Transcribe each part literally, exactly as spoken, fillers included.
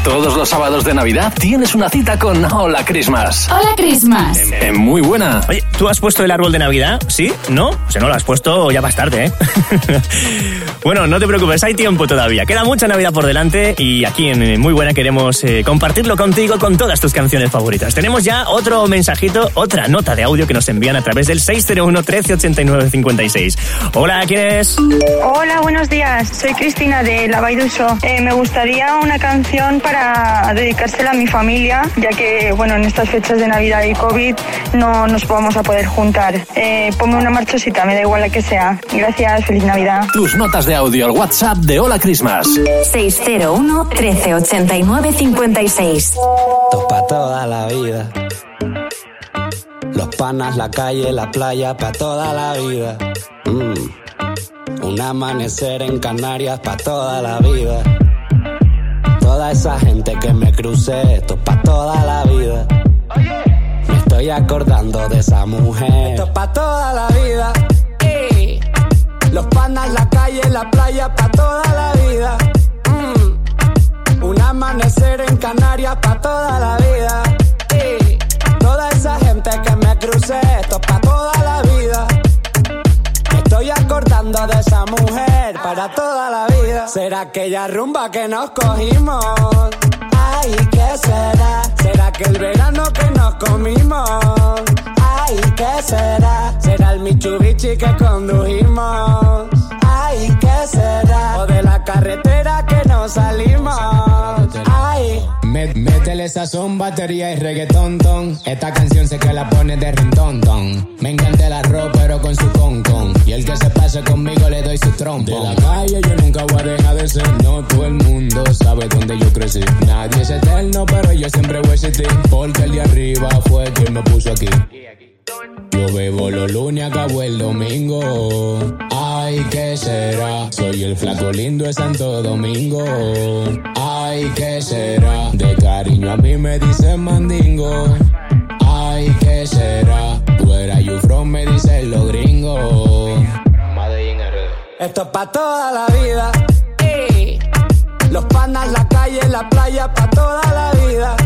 Todos los sábados de Navidad tienes una cita con Hola Christmas. Hola Christmas. En, en Muy Buena. Oye, ¿tú has puesto el árbol de Navidad? ¿Sí? ¿No? Si no lo has puesto, ya vas tarde, ¿eh? Bueno, no te preocupes, hay tiempo todavía. Queda mucha Navidad por delante y aquí en Muy Buena queremos eh, compartirlo contigo con todas tus canciones favoritas. Tenemos ya otro mensajito, otra nota de audio que nos envían a través del seis cero uno, trece, ochenta y nueve, cincuenta y seis. Hola, ¿quién es? Hola, buenos días. Soy Cristina de La Baiduso. Eh, me gustaría una canción para dedicársela a mi familia, ya que, bueno, en estas fechas de Navidad y COVID no nos vamos a poder juntar. Eh, ponme una marchosita, me da igual la que sea. Gracias, feliz Navidad. Tus notas de audio al WhatsApp de Hola Christmas. seis cero uno, trece, ochenta y nueve, cincuenta y seis. Esto pa' toda la vida. Los panas, la calle, la playa, pa' toda la vida. Mm. Un amanecer en Canarias, pa' toda la vida. Toda esa gente que me crucé, esto pa' toda la vida. Me estoy acordando de esa mujer. Esto pa' toda la vida. Ey. Los panas, la calle, la playa, pa' toda la vida. Mm. Un amanecer en Canarias, pa' toda la vida. Ey. Toda esa gente que me crucé, esto pa' toda la vida. Me estoy acordando de esa mujer para toda la vida. ¿Será aquella rumba que nos cogimos? Ay, ¿qué será? ¿Será que el verano que nos comimos? Ay, ¿qué será? ¿Será el Mitsubishi que condujimos? Ay, ¿qué será? ¿O de la carretera que nos salimos? Ay. Métele sazón, batería y reggaetón, ton. Esta canción sé que la pone de rintón, ton. Me encanta el arroz, pero con su con, con. Y el que se pase conmigo le doy su trompo. De la calle yo nunca voy a dejar de ser. No todo el mundo sabe dónde yo crecí. Nadie es eterno, pero yo siempre voy a existir. Porque el de arriba fue quien me puso aquí. Yo bebo los lunes, acabo el domingo. Ay, ¿qué será? Soy el flaco lindo de Santo Domingo. Ay, ¿qué será? De cariño a mí me dicen mandingo. Ay, ¿qué será? Where are you from? Me dicen los gringos. Esto es pa' toda la vida. Ey. Los panas, la calle, la playa, pa' toda la vida.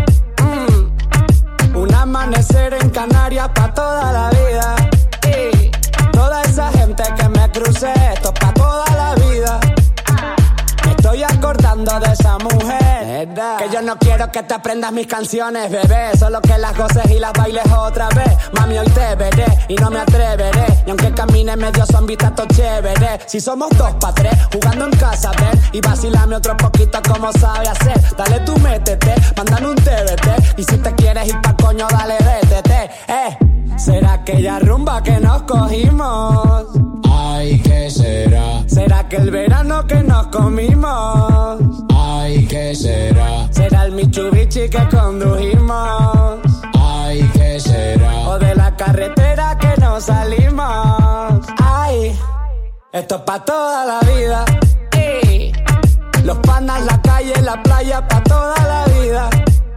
Mm. Un amanecer en Canarias, pa' toda la vida. Ey. Toda esa gente que me crucé, esto es pa' toda la vida. Me estoy acordando de esa mujer. Que yo no quiero que te aprendas mis canciones, bebé. Solo que las goces y las bailes otra vez. Mami, hoy te veré y no me atreveré. Y aunque camine medio zombie, tato chévere. Si somos dos pa' tres, jugando en casa, ven. Y vacilame otro poquito como sabe hacer. Dale tú, métete, mándame un T V T. Y si te quieres ir pa' coño, dale, vétete. Eh, ¿será aquella rumba que nos cogimos? Ay, ¿qué será? ¿Será que el verano que nos comimos? Ay, ¿qué será? ¿Será el Mitsubishi que condujimos? Ay, ¿qué será? ¿O de la carretera que nos salimos? Ay, esto es pa' toda la vida. Ey. Los panas, la calle, la playa, pa' toda la vida.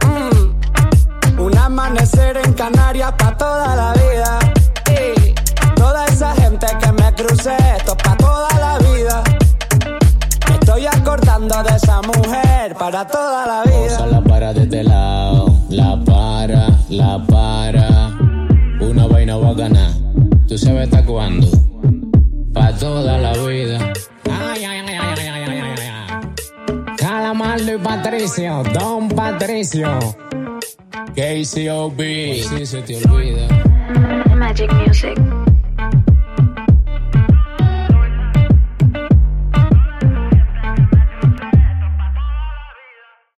Mm. Un amanecer en Canarias, pa' toda la vida. Ey. Toda esa gente que me crucé, esto es pa' toda la vida. Me estoy acordando de esa mujer para toda la vida. Osa la para de este lado, la para, la para. Una vaina bacana, tú sabes hasta cuándo. Pa' toda la vida. Ay, ay, ay, ay, ay, ay, ay, ay. Calamardo y Patricio, Don Patricio. K C O B. Si se te olvida. Magic Music.